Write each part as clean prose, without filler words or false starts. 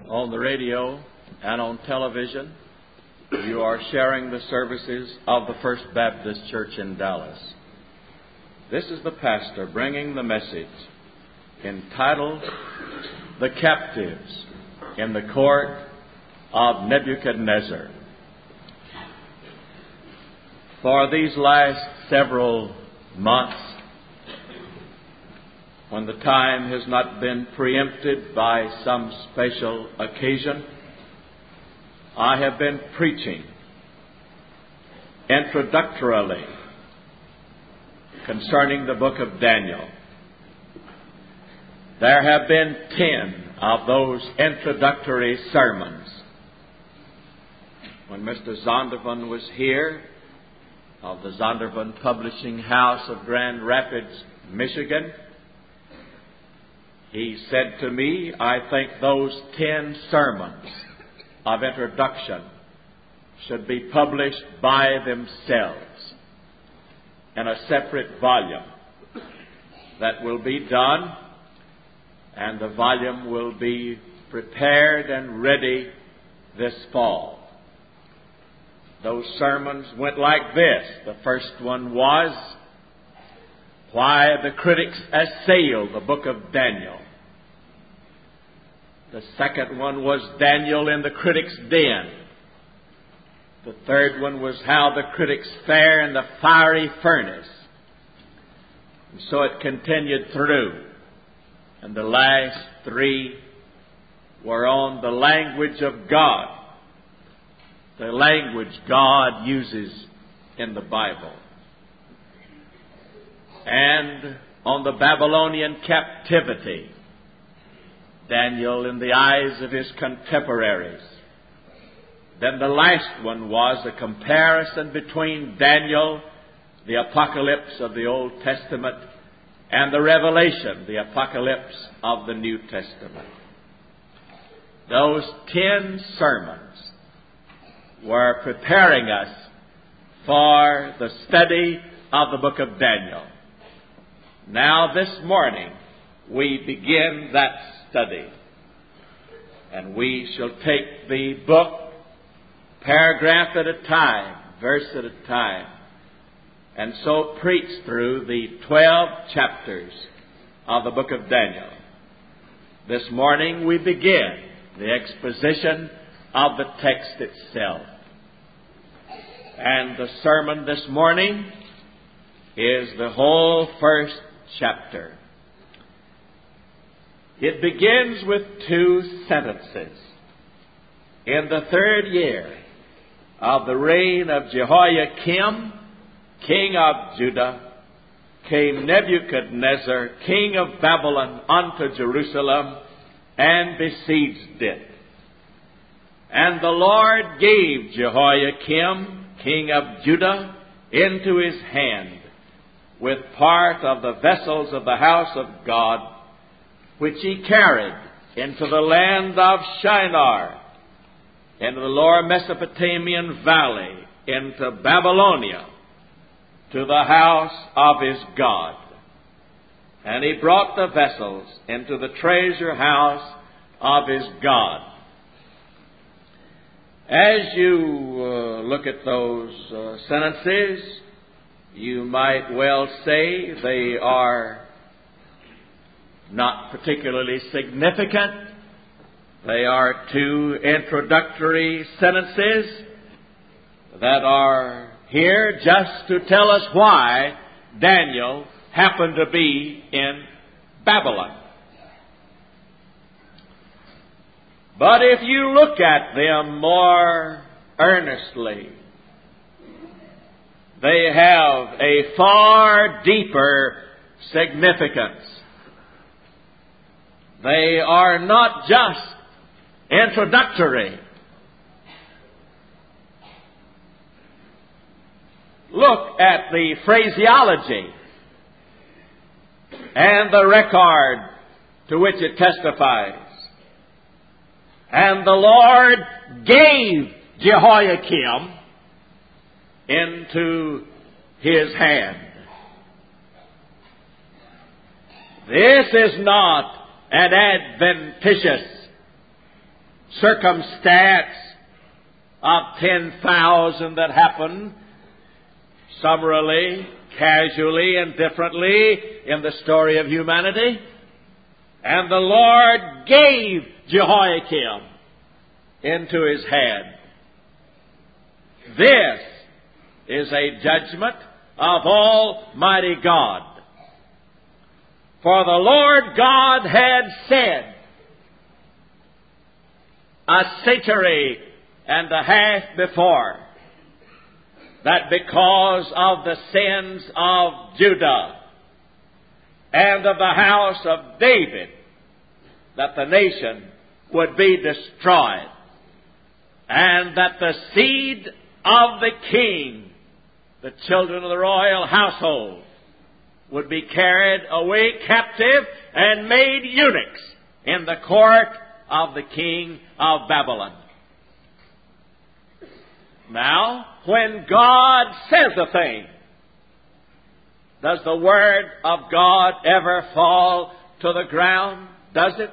on the radio and on television, you are sharing the services of the First Baptist Church in Dallas. This is the pastor bringing the message entitled, "The Captives in the Court of Nebuchadnezzar." For these last several months, when the time has not been preempted by some special occasion, I have been preaching introductorily concerning the book of Daniel. There have been 10 of those introductory sermons. When Mr. Zondervan was here, of the Zondervan Publishing House of Grand Rapids, Michigan, he said to me, "I think those 10 sermons of introduction should be published by themselves in a separate volume. That will be done, and the volume will be prepared and ready this fall." Those sermons went like this. The first one was, "Why the Critics Assail the Book of Daniel." The second one was, "Daniel in the Critics' Den." The third one was, "How the Critics Fare in the Fiery Furnace." And so it continued through. And the last 3 were on the language of God, the language God uses in the Bible, and on the Babylonian captivity, Daniel in the eyes of his contemporaries. Then the last one was a comparison between Daniel, the apocalypse of the Old Testament, and the Revelation, the apocalypse of the New Testament. Those 10 sermons were preparing us for the study of the book of Daniel. Now this morning we begin that study, and we shall take the book paragraph at a time, verse at a time, and so preach through the 12 chapters of the book of Daniel. This morning we begin the exposition of the text itself. And the sermon this morning is the whole first chapter. It begins with 2 sentences. "In the 3rd year of the reign of Jehoiakim, king of Judah, came Nebuchadnezzar, king of Babylon, unto Jerusalem, and besieged it. And the Lord gave Jehoiakim, king of Judah, into his hand, with part of the vessels of the house of God, which he carried into the land of Shinar, into the lower Mesopotamian valley, into Babylonia, to the house of his God. And he brought the vessels into the treasure house of his God." As you look at those sentences, you might well say they are not particularly significant. They are 2 introductory sentences that are here just to tell us why Daniel happened to be in Babylon. But if you look at them more earnestly, they have a far deeper significance. They are not just introductory. Look at the phraseology and the record to which it testifies. "And the Lord gave Jehoiakim into his hand." This is not an adventitious circumstance of 10,000 that happened summarily, casually, and differently in the story of humanity. And the Lord gave Jehoiakim into his hand. This is a judgment of Almighty God. For the Lord God had said a century and a half before that because of the sins of Judah and of the house of David, that the nation would be destroyed, and that the seed of the king, the children of the royal household, would be carried away captive and made eunuchs in the court of the king of Babylon. Now, when God says a thing, does the word of God ever fall to the ground? Does it?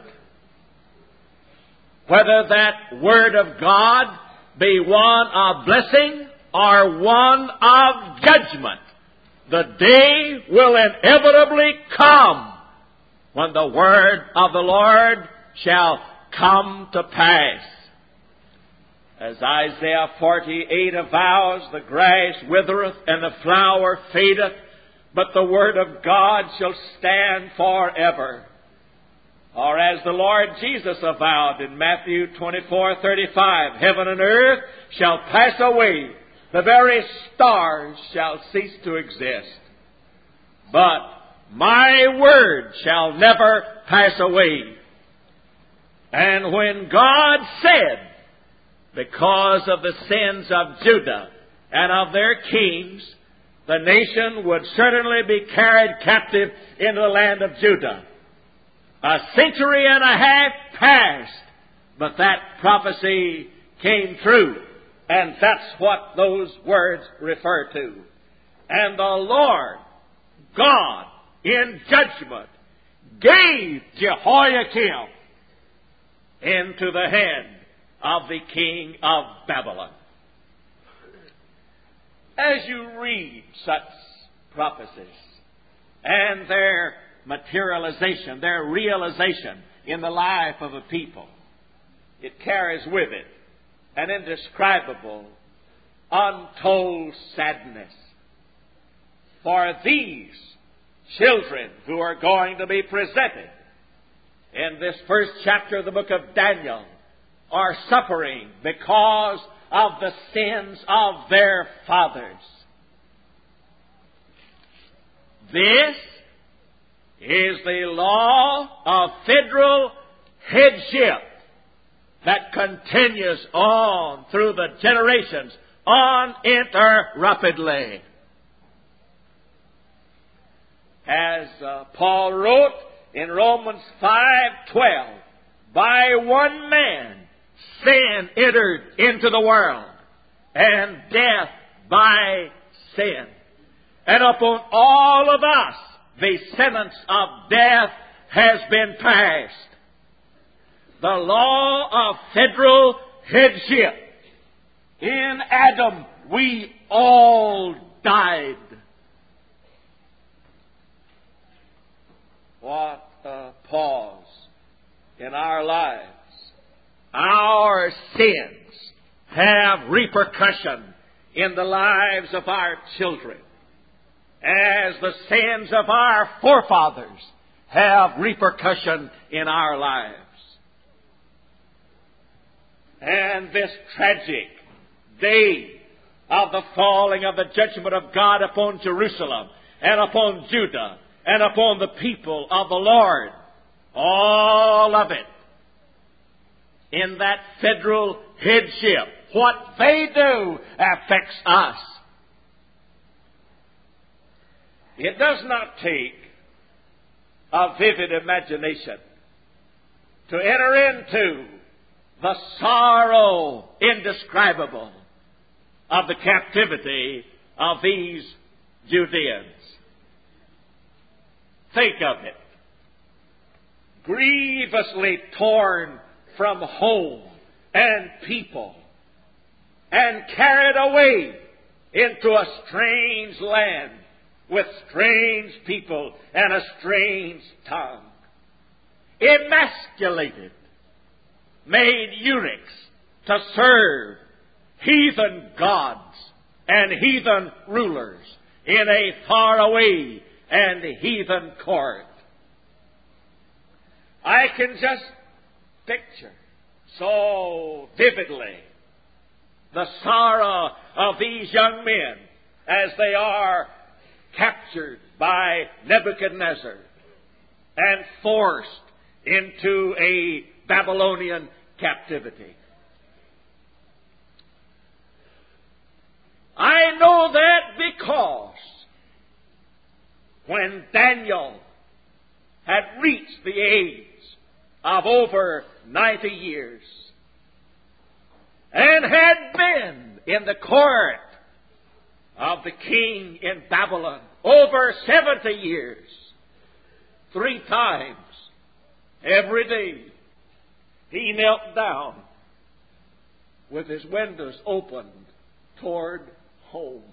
Whether that word of God be one of blessing or one of judgment, the day will inevitably come when the word of the Lord shall come to pass. As Isaiah 48 avows, the grass withereth and the flower fadeth, but the word of God shall stand forever. Or as the Lord Jesus avowed in Matthew 24:35, heaven and earth shall pass away, the very stars shall cease to exist, but my word shall never pass away. And when God said, because of the sins of Judah and of their kings, the nation would certainly be carried captive into the land of Judah, a century and a half passed, but that prophecy came true. And that's what those words refer to. And the Lord God, in judgment, gave Jehoiakim into the hand of the king of Babylon. As you read such prophecies and their materialization, their realization in the life of a people, it carries with it an indescribable, untold sadness. For these children who are going to be presented in this first chapter of the book of Daniel are suffering because of the sins of their fathers. This is the law of federal headship that continues on through the generations uninterruptedly. As Paul wrote in Romans 5:12, by one man sin entered into the world, and death by sin. And upon all of us the sentence of death has been passed. The law of federal headship. In Adam we all died. What a pause in our lives. Our sins have repercussion in the lives of our children, as the sins of our forefathers have repercussion in our lives. And this tragic day of the falling of the judgment of God upon Jerusalem and upon Judah and upon the people of the Lord, all of it in that federal headship, what they do affects us. It does not take a vivid imagination to enter into the sorrow indescribable of the captivity of these Judeans. Think of it. Grievously torn from home and people and carried away into a strange land with strange people and a strange tongue. Emasculated, made eunuchs to serve heathen gods and heathen rulers in a faraway and heathen court. I can just picture so vividly the sorrow of these young men as they are captured by Nebuchadnezzar and forced into a Babylonian captivity. I know that because when Daniel had reached the age of over 90 years and had been in the court of the king in Babylon over 70 years, 3 times every day, he knelt down with his windows opened toward home.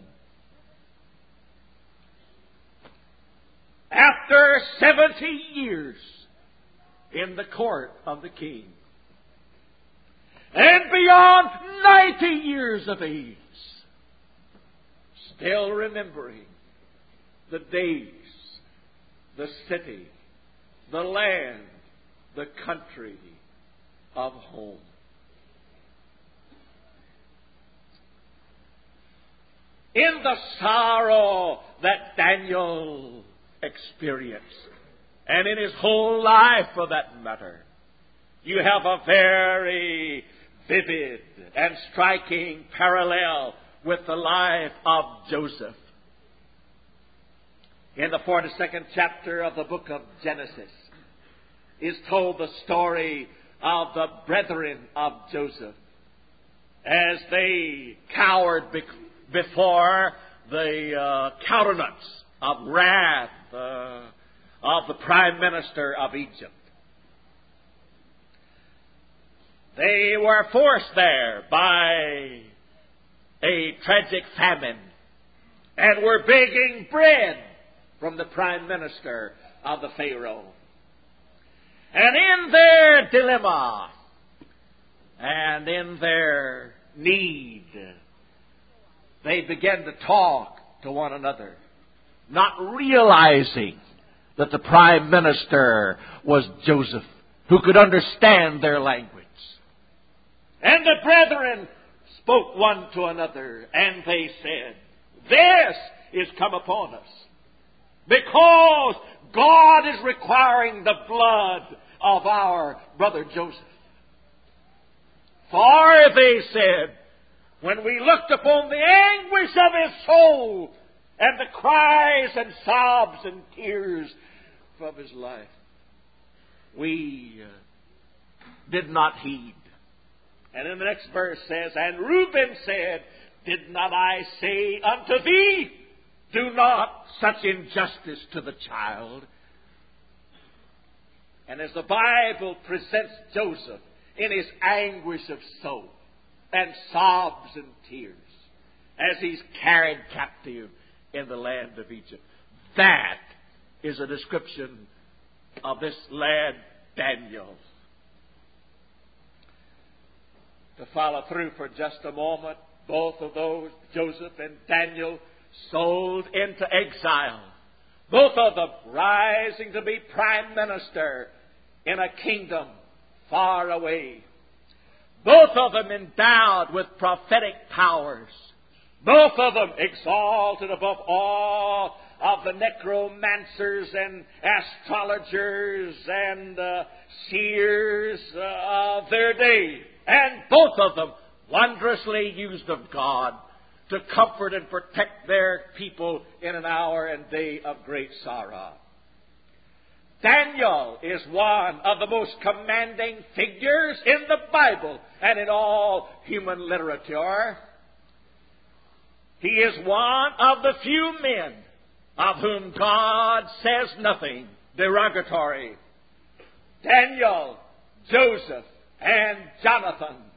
After 70 years in the court of the king, and beyond 90 years of age, still remembering the days, the city, the land, the country of home. In the sorrow that Daniel experienced, and in his whole life for that matter, you have a very vivid and striking parallel with the life of Joseph. In the 42nd chapter of the book of Genesis is told the story of the brethren of Joseph as they cowered before the countenance of wrath of the prime minister of Egypt. They were forced there by a tragic famine and were begging bread from the prime minister of the Pharaoh. And in their dilemma and in their need, they began to talk to one another, not realizing that the prime minister was Joseph, who could understand their language. And the brethren spoke one to another, and they said, "This is come upon us, because God is requiring the blood of our brother Joseph. For," they said, "when we looked upon the anguish of his soul and the cries and sobs and tears from his life, we did not heed." And in the next verse says, "And Reuben said, Did not I say unto thee, do not such injustice to the child?" And as the Bible presents Joseph in his anguish of soul and sobs and tears as he's carried captive in the land of Egypt, that is a description of this lad Daniel. To follow through for just a moment, both of those, Joseph and Daniel, sold into exile. Both of them rising to be prime minister in a kingdom far away. Both of them endowed with prophetic powers. Both of them exalted above all of the necromancers and astrologers and seers of their day. And both of them wondrously used of God to comfort and protect their people in an hour and day of great sorrow. Daniel is one of the most commanding figures in the Bible and in all human literature. He is one of the few men of whom God says nothing derogatory. Daniel, Joseph, and Jonathan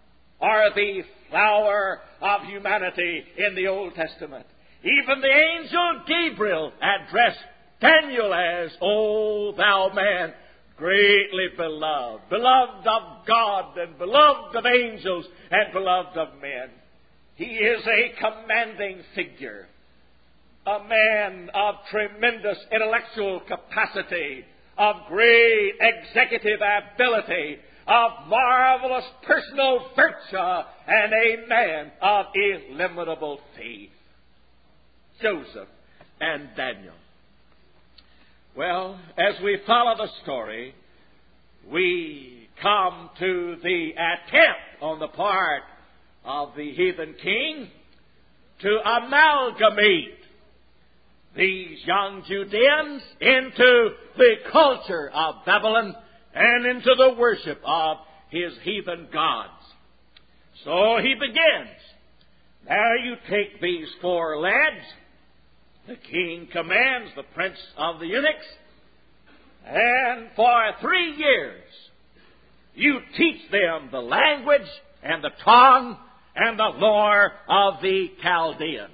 are the flower of humanity in the Old Testament. Even the angel Gabriel addressed Daniel as, O thou man, greatly beloved, beloved of God and beloved of angels and beloved of men. He is a commanding figure, a man of tremendous intellectual capacity, of great executive ability, of marvelous personal virtue, and a man of illimitable faith. Joseph and Daniel. Well, as we follow the story, we come to the attempt on the part of the heathen king to amalgamate these young Judeans into the culture of Babylon and into the worship of his heathen gods. So he begins. Now you take these 4 lads. The king commands the prince of the eunuchs, and for 3 years you teach them the language and the tongue and the lore of the Chaldeans.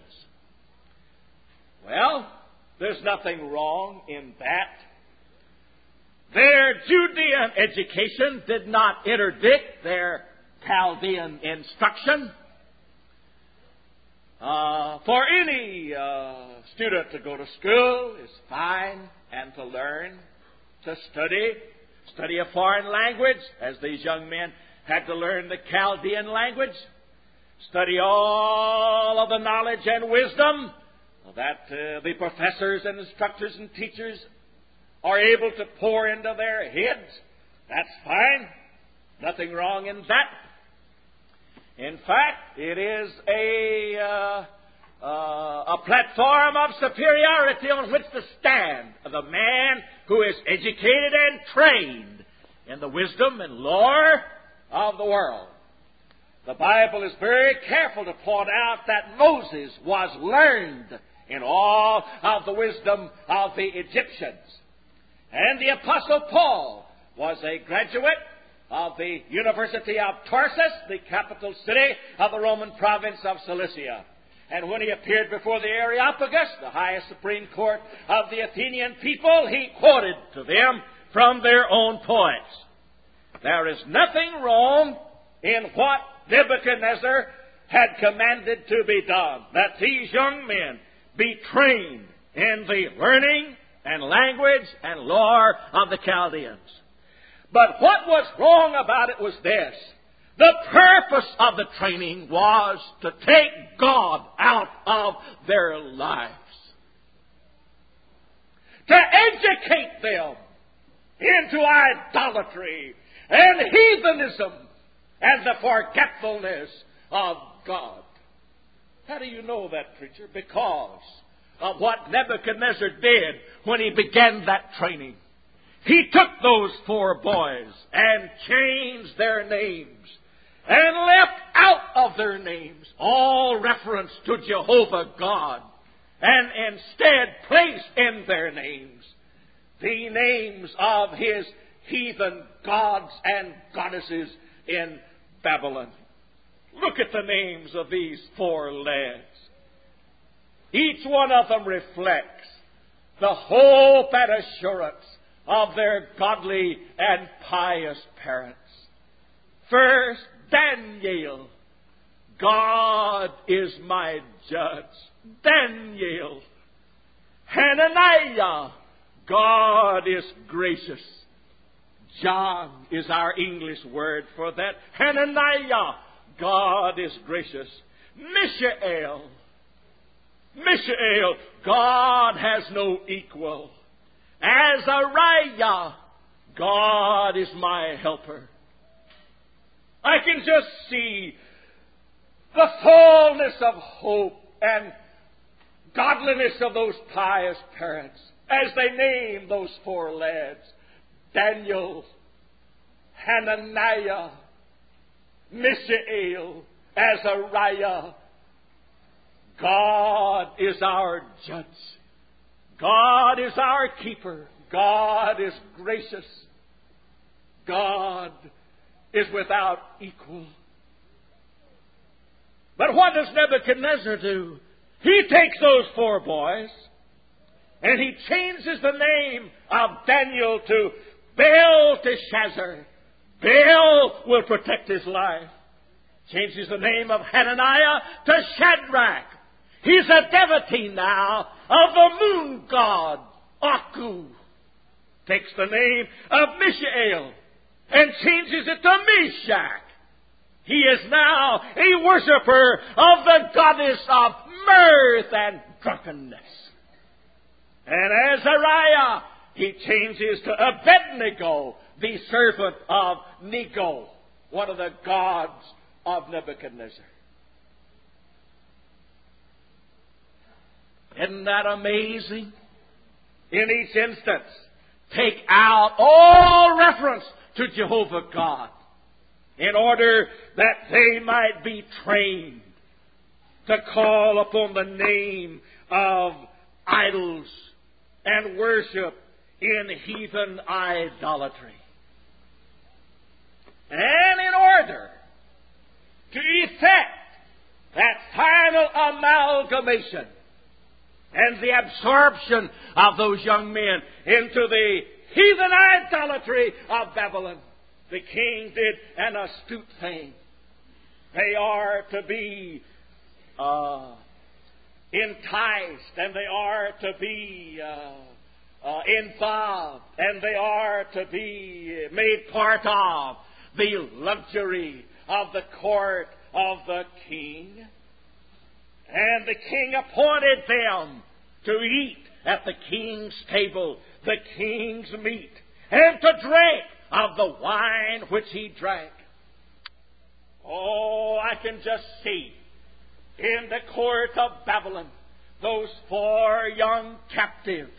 Well, there's nothing wrong in that. Their Judean education did not interdict their Chaldean instruction. For any student to go to school is fine, and to learn, to study a foreign language, as these young men had to learn the Chaldean language, study all of the knowledge and wisdom that the professors and instructors and teachers are able to pour into their heads. That's fine. Nothing wrong in that. In fact, it is a platform of superiority on which to stand the man who is educated and trained in the wisdom and lore of the world. The Bible is very careful to point out that Moses was learned in all of the wisdom of the Egyptians. And the Apostle Paul was a graduate of the University of Tarsus, the capital city of the Roman province of Cilicia. And when he appeared before the Areopagus, the highest supreme court of the Athenian people, he quoted to them from their own poets. There is nothing wrong in what Nebuchadnezzar had commanded to be done, that these young men be trained in the learning and language and lore of the Chaldeans. But what was wrong about it was this. The purpose of the training was to take God out of their lives. To educate them into idolatry and heathenism and the forgetfulness of God. How do you know that, preacher? Because of what Nebuchadnezzar did when he began that training. He took those 4 boys and changed their names and left out of their names all reference to Jehovah God, and instead placed in their names the names of his heathen gods and goddesses in Babylon. Look at the names of these 4 lads. Each one of them reflects the hope and assurance of their godly and pious parents. First, Daniel. God is my judge. Daniel. Hananiah. God is gracious. John is our English word for that. Hananiah. God is gracious. Mishael. God has no equal. Azariah. God is my helper. I can just see the fullness of hope and godliness of those pious parents as they name those 4 lads. Daniel, Hananiah, Mishael, Azariah. God is our judge. God is our keeper. God is gracious. God is without equal. But what does Nebuchadnezzar do? He takes those 4 boys and he changes the name of Daniel to Belteshazzar. Baal will protect his life. Changes the name of Hananiah to Shadrach. He's a devotee now of the moon god, Aku. Takes the name of Mishael and changes it to Meshach. He is now a worshiper of the goddess of mirth and drunkenness. And Azariah, he changes to Abednego, the servant of Nego, one of the gods of Nebuchadnezzar. Isn't that amazing? In each instance, take out all reference to Jehovah God in order that they might be trained to call upon the name of idols and worship in heathen idolatry. And in order to effect that final amalgamation and the absorption of those young men into the heathen idolatry of Babylon, the king did an astute thing. They are to be enticed, and they are to be involved, and they are to be made part of the luxury of the court of the king. And the king appointed them to eat at the king's table, the king's meat, and to drink of the wine which he drank. Oh, I can just see in the court of Babylon those 4 young captives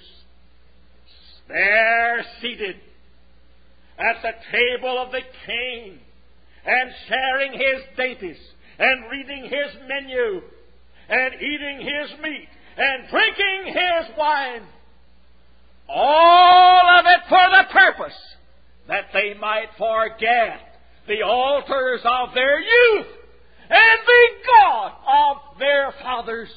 there seated at the table of the king and sharing his dainties and reading his menu and eating his meat and drinking his wine. All of it for the purpose that they might forget the altars of their youth and the God of their fathers.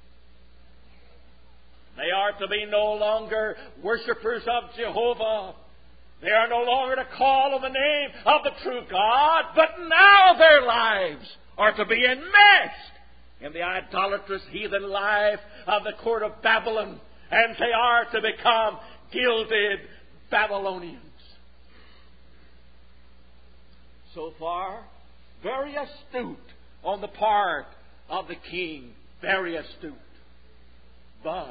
They are to be no longer worshippers of Jehovah. They are no longer to call on the name of the true God, but now their lives are to be enmeshed in the idolatrous heathen life of the court of Babylon, and they are to become gilded Babylonians. So far, very astute on the part of the king, very astute. But,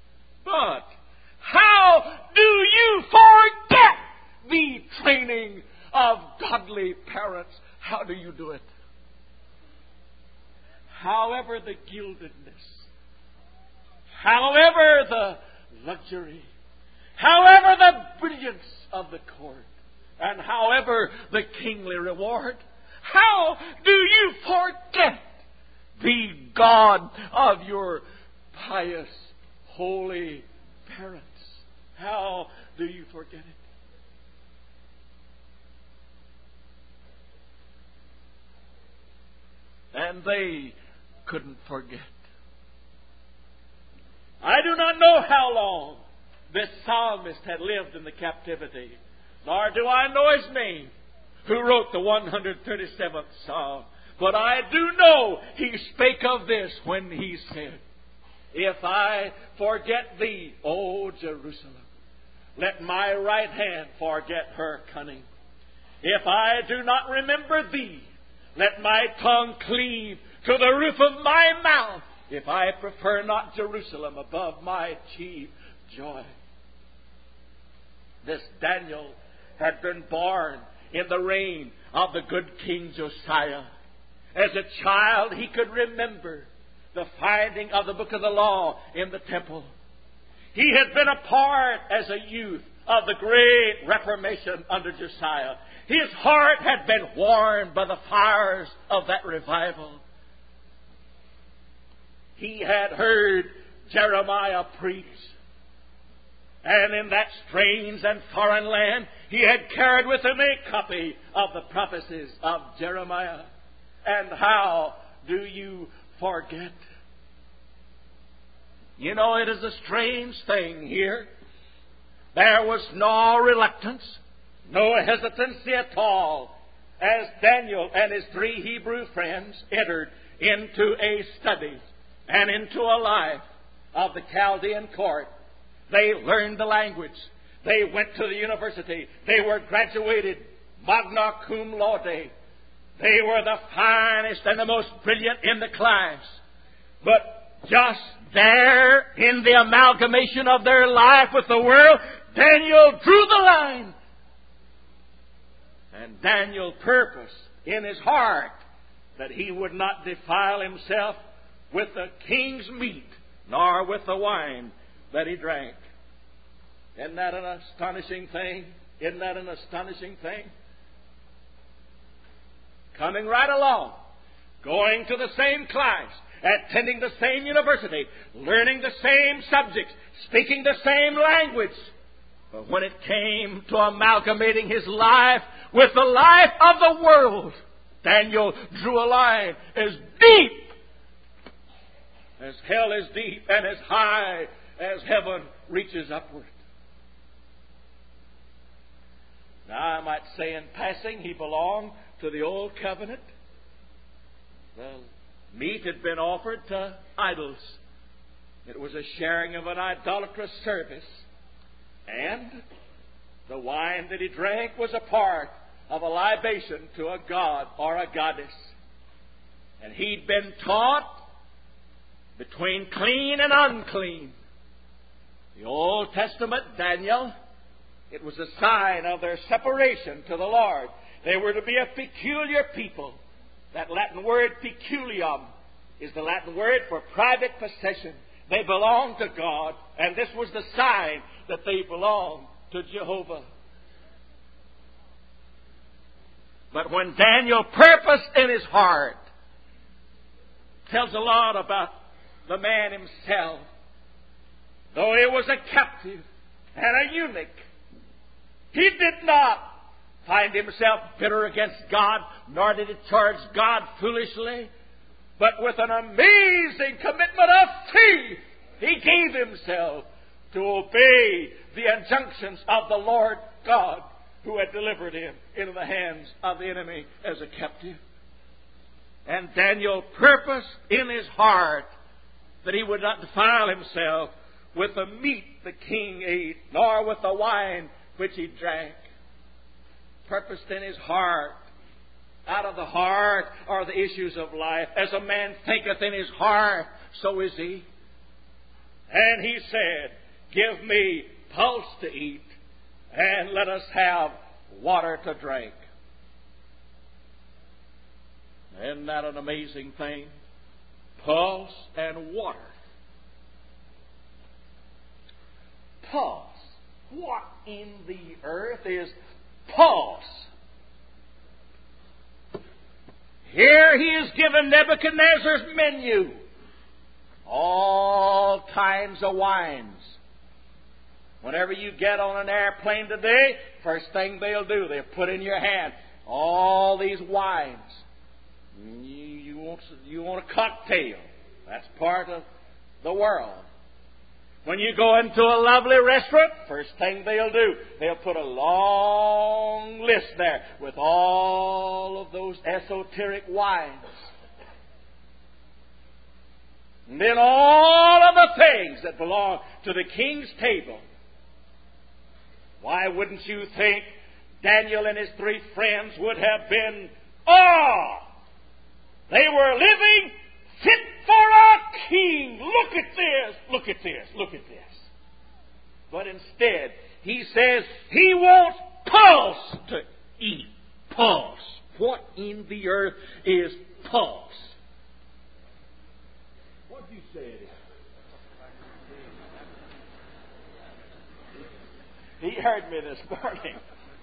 how do you forget the training of godly parents? How do you do it? However the gildedness, however the luxury, however the brilliance of the court, and however the kingly reward, how do you forget the God of your pious, holy parents? How do you forget it? And they couldn't forget. I do not know how long this psalmist had lived in the captivity, nor do I know his name, who wrote the 137th Psalm. But I do know he spake of this when he said, "If I forget thee, O Jerusalem, let my right hand forget her cunning. If I do not remember thee, let my tongue cleave to the roof of my mouth, if I prefer not Jerusalem above my chief joy." This Daniel had been born in the reign of the good King Josiah. As a child, he could remember the finding of the book of the law in the temple. He had been a part as a youth of the great Reformation under Josiah. His heart had been warmed by the fires of that revival. He had heard Jeremiah preach. And in that strange and foreign land, he had carried with him a copy of the prophecies of Jeremiah. And how do you forget? You know, it is a strange thing here. There was no reluctance, no hesitancy at all, as Daniel and his 3 Hebrew friends entered into a study and into a life of the Chaldean court. They learned the language. They went to the university. They were graduated magna cum laude. They were the finest and the most brilliant in the class. But just there, in the amalgamation of their life with the world, Daniel drew the line. And Daniel purposed in his heart that he would not defile himself with the king's meat, nor with the wine that he drank. Isn't that an astonishing thing? Isn't that an astonishing thing? Coming right along, going to the same class, attending the same university, learning the same subjects, speaking the same language. But when it came to amalgamating his life with the life of the world, Daniel drew a line as deep as hell is deep and as high as heaven reaches upward. Now, I might say in passing, he belonged to the old covenant. The meat had been offered to idols. It was a sharing of an idolatrous service. And the wine that he drank was a part of a libation to a god or a goddess. And he'd been taught between clean and unclean. The Old Testament, Daniel, it was a sign of their separation to the Lord. They were to be a peculiar people. That Latin word peculium is the Latin word for private possession. They belonged to God, and this was the sign that they belonged to Jehovah. But when Daniel purposed in his heart, tells a lot about the man himself. Though he was a captive and a eunuch, he did not find himself bitter against God, nor did he charge God foolishly. But with an amazing commitment of faith, he gave himself to obey the injunctions of the Lord God, who had delivered him into the hands of the enemy as a captive. And Daniel purposed in his heart that he would not defile himself with the meat the king ate, nor with the wine which he drank. Purposed in his heart. Out of the heart are the issues of life. As a man thinketh in his heart, so is he. And he said, give me pulse to eat, and let us have water to drink. Isn't that an amazing thing? Pulse and water. Pulse. What in the earth is pulse? Here he is given Nebuchadnezzar's menu. All kinds of wines. Whenever you get on an airplane today, first thing they'll do, they'll put in your hand all these wines. You want a cocktail. That's part of the world. When you go into a lovely restaurant, first thing they'll do, they'll put a long list there with all of those esoteric wines. And then all of the things that belong to the king's table. Why wouldn't you think Daniel and his 3 friends would have been awed? They were living fit for a king. Look at this, look at this, look at this. But instead, he says he wants pulse to eat. Pulse. What in the earth is pulse? What did you say it is? He heard me this morning.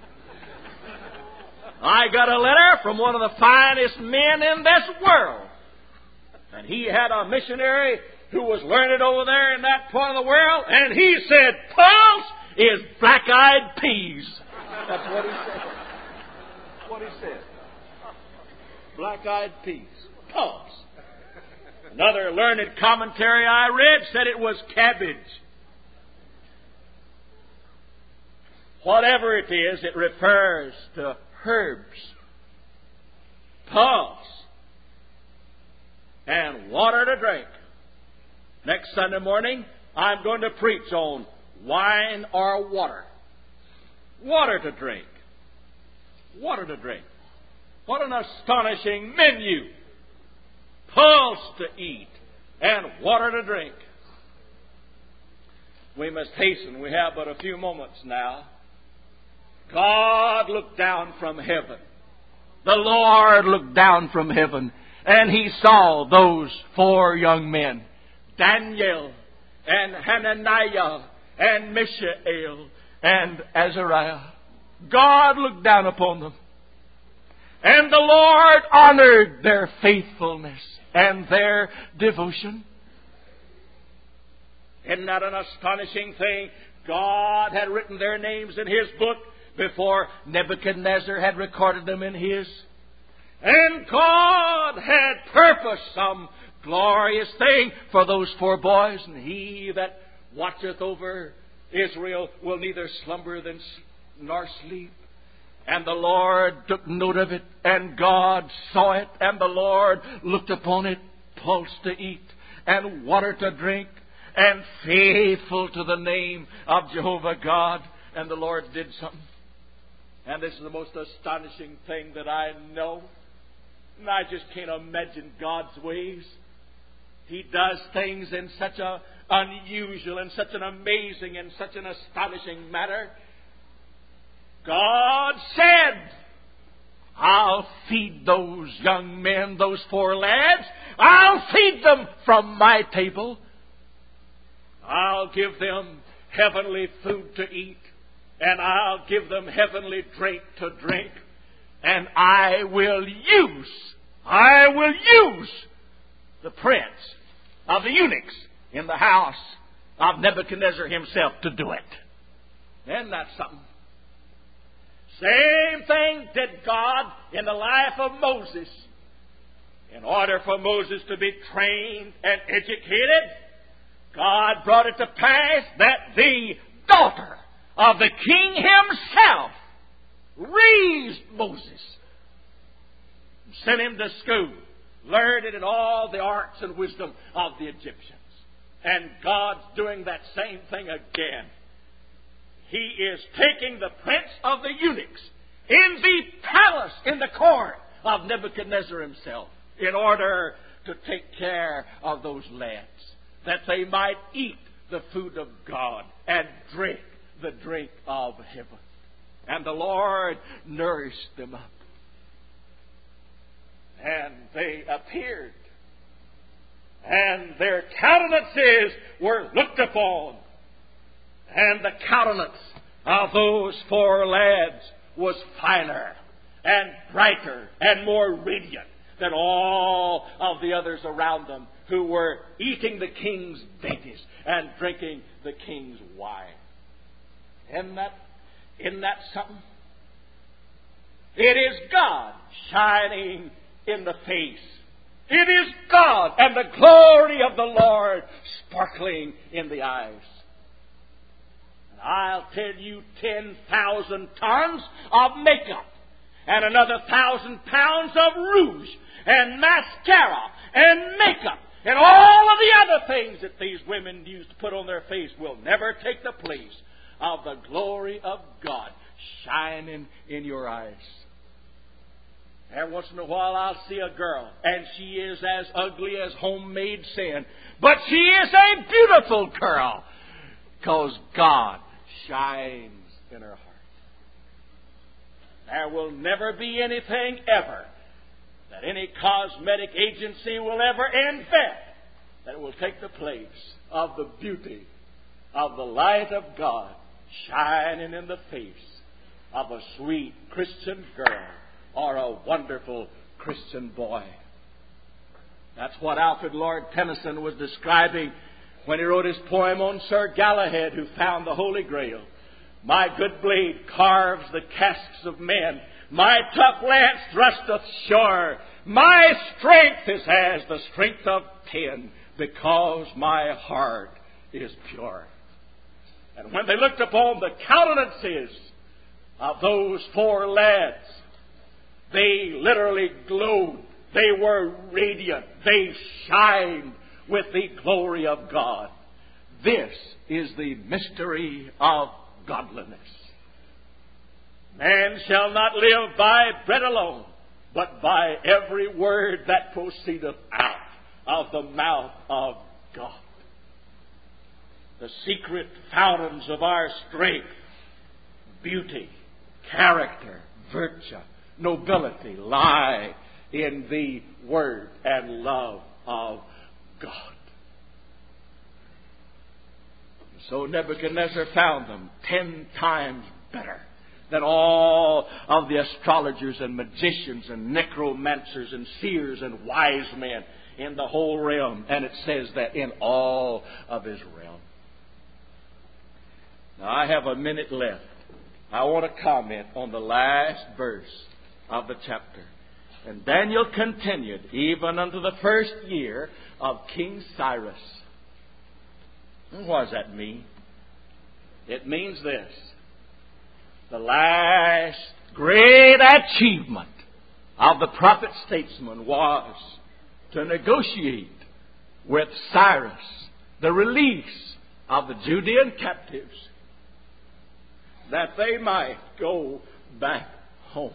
I got a letter from one of the finest men in this world. And he had a missionary who was learned over there in that part of the world. And he said, pulse is black-eyed peas. That's what he said. What he said. Black-eyed peas. pulse. Another learned commentary I read said it was cabbage. Whatever it is, it refers to herbs, pulse, and water to drink. Next Sunday morning, I'm going to preach on wine or water. Water to drink. Water to drink. What an astonishing menu. Pulse to eat and water to drink. We must hasten. We have but a few moments now. God looked down from heaven. The Lord looked down from heaven, and He saw those 4 young men, Daniel and Hananiah and Mishael and Azariah. God looked down upon them, and the Lord honored their faithfulness and their devotion. Isn't that an astonishing thing? God had written their names in His book before Nebuchadnezzar had recorded them in his. And God had purposed some glorious thing for those 4 boys. And He that watcheth over Israel will neither slumber nor sleep. And the Lord took note of it, and God saw it, and the Lord looked upon it, pulse to eat, and water to drink, and faithful to the name of Jehovah God. And the Lord did something. And this is the most astonishing thing that I know. And I just can't imagine God's ways. He does things in such an unusual and such an amazing and such an astonishing manner. God said, I'll feed those young men, those 4 lads. I'll feed them from my table. I'll give them heavenly food to eat. And I'll give them heavenly drink to drink. And I will use the prince of the eunuchs in the house of Nebuchadnezzar himself to do it. Isn't that something? Same thing did God in the life of Moses. In order for Moses to be trained and educated, God brought it to pass that the daughter of the king himself raised Moses, sent him to school, learned it in all the arts and wisdom of the Egyptians. And God's doing that same thing again. He is taking the prince of the eunuchs in the palace, in the court of Nebuchadnezzar himself, in order to take care of those lads, that they might eat the food of God and drink the drink of heaven. And the Lord nourished them up. And they appeared. And their countenances were looked upon. And the countenance of those 4 lads was finer and brighter and more radiant than all of the others around them who were eating the king's dainties and drinking the king's wine. Isn't that something? It is God shining in the face. It is God and the glory of the Lord sparkling in the eyes. And I'll tell you, 10,000 tons of makeup and another 1,000 pounds of rouge and mascara and makeup and all of the other things that these women use to put on their face will never take the place of the glory of God shining in your eyes. Every once in a while I'll see a girl, and she is as ugly as homemade sin, but she is a beautiful girl, because God shines in her heart. There will never be anything ever that any cosmetic agency will ever invent that will take the place of the beauty of the light of God shining in the face of a sweet Christian girl or a wonderful Christian boy. That's what Alfred Lord Tennyson was describing when he wrote his poem on Sir Galahad, who found the Holy Grail. My good blade carves the casques of men. My tough lance thrusteth sure. My strength is as the strength of 10, because my heart is pure. And when they looked upon the countenances of those 4 lads, they literally glowed. They were radiant. They shined with the glory of God. This is the mystery of godliness. Man shall not live by bread alone, but by every word that proceedeth out of the mouth of God. The secret fountains of our strength, beauty, character, virtue, nobility lie in the Word and love of God. So Nebuchadnezzar found them 10 times better than all of the astrologers and magicians and necromancers and seers and wise men in the whole realm. And it says that in all of his realm. Now I have a minute left. I want to comment on the last verse of the chapter. And Daniel continued even unto the first year of King Cyrus. And what does that mean? It means this. The last great achievement of the prophet statesman was to negotiate with Cyrus the release of the Judean captives, that they might go back home.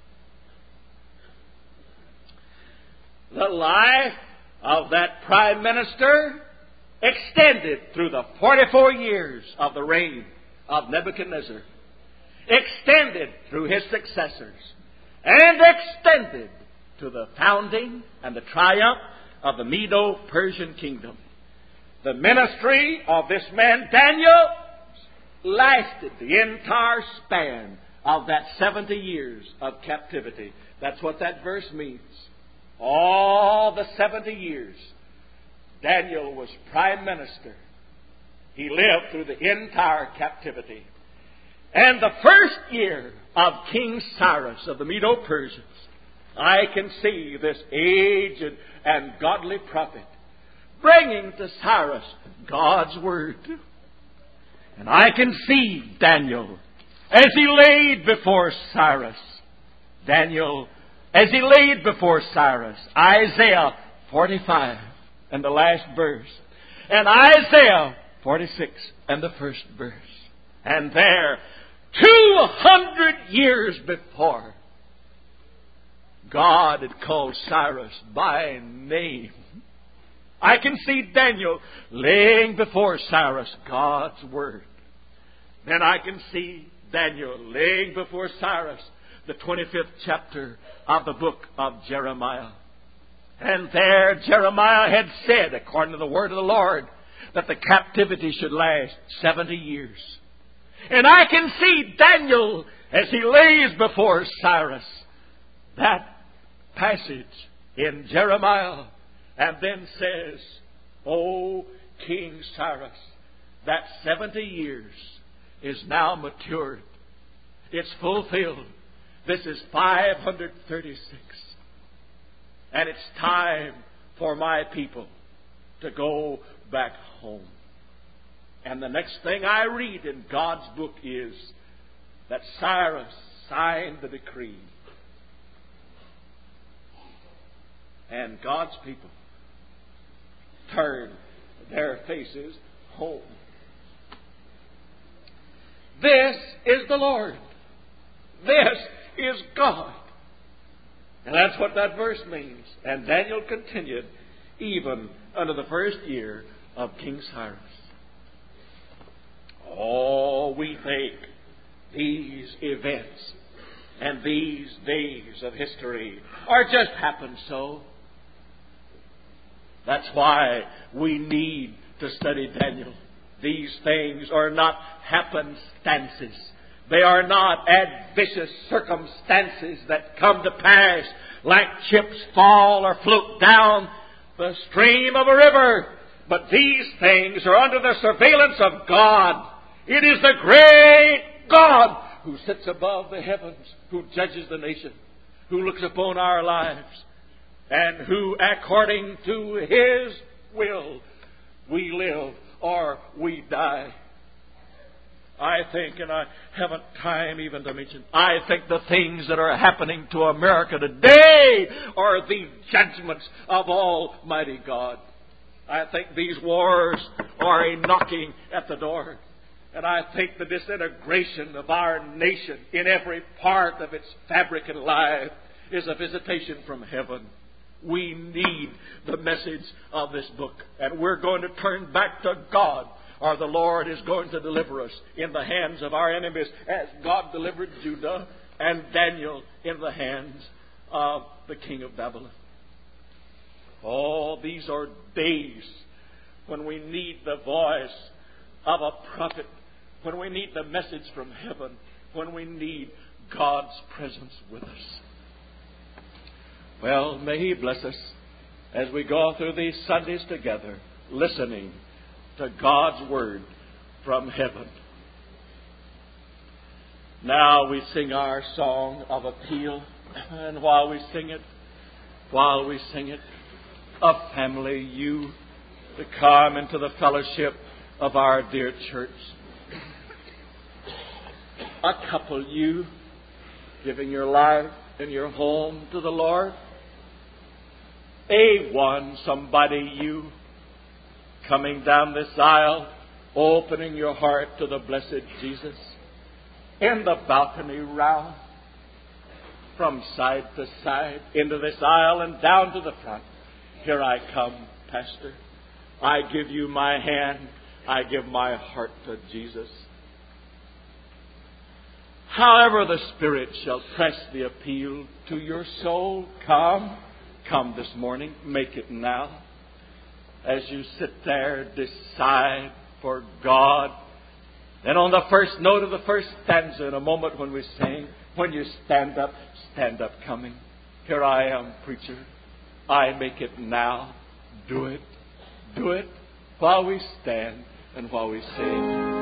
The life of that prime minister extended through the 44 years of the reign of Nebuchadnezzar, extended through his successors, and extended to the founding and the triumph of the Medo-Persian kingdom. The ministry of this man Daniel lasted the entire span of that 70 years of captivity. That's what that verse means. All the 70 years, Daniel was prime minister. He lived through the entire captivity. And the first year of King Cyrus of the Medo-Persians, I can see this aged and godly prophet bringing to Cyrus God's Word. And I can see Daniel as he laid before Cyrus. As he laid before Cyrus, Isaiah 45 and the last verse, and Isaiah 46 and the first verse. And there, 200 years before, God had called Cyrus by name. I can see Daniel laying before Cyrus God's Word. Then I can see Daniel laying before Cyrus the 25th chapter of the book of Jeremiah. And there Jeremiah had said, according to the word of the Lord, that the captivity should last 70 years. And I can see Daniel as he lays before Cyrus that passage in Jeremiah, and then says, O King Cyrus, that 70 years is now matured. It's fulfilled. This is 536. And it's time for my people to go back home. And the next thing I read in God's book is that Cyrus signed the decree. And God's people turned their faces home. This is the Lord. This is God. And that's what that verse means. And Daniel continued even under the first year of King Cyrus. Oh, we think these events and these days of history are just happened so. That's why we need to study Daniel. These things are not happenstances. They are not adventitious circumstances that come to pass like chips fall or float down the stream of a river. But these things are under the surveillance of God. It is the great God who sits above the heavens, who judges the nation, who looks upon our lives, and who according to His will we live or we die. I think, and I haven't time even to mention, I think the things that are happening to America today are the judgments of Almighty God. I think these wars are a knocking at the door. And I think the disintegration of our nation in every part of its fabric and life is a visitation from heaven. We need the message of this book. And we're going to turn back to God, or the Lord is going to deliver us in the hands of our enemies, as God delivered Judah and Daniel in the hands of the king of Babylon. Oh, these are days when we need the voice of a prophet, when we need the message from heaven, when we need God's presence with us. Well, may He bless us as we go through these Sundays together, listening to God's Word from heaven. Now we sing our song of appeal, and while we sing it, a family, you to come into the fellowship of our dear church. A couple, you giving your life and your home to the Lord. A one, somebody, you coming down this aisle, opening your heart to the blessed Jesus. In the balcony round, from side to side, into this aisle and down to the front. Here I come, Pastor. I give you my hand. I give my heart to Jesus. However the Spirit shall press the appeal to your soul, come this morning. Make it now. As you sit there, decide for God. And on the first note of the first stanza, in a moment when we sing, when you stand up coming. Here I am, preacher. I make it now. Do it while we stand and while we sing.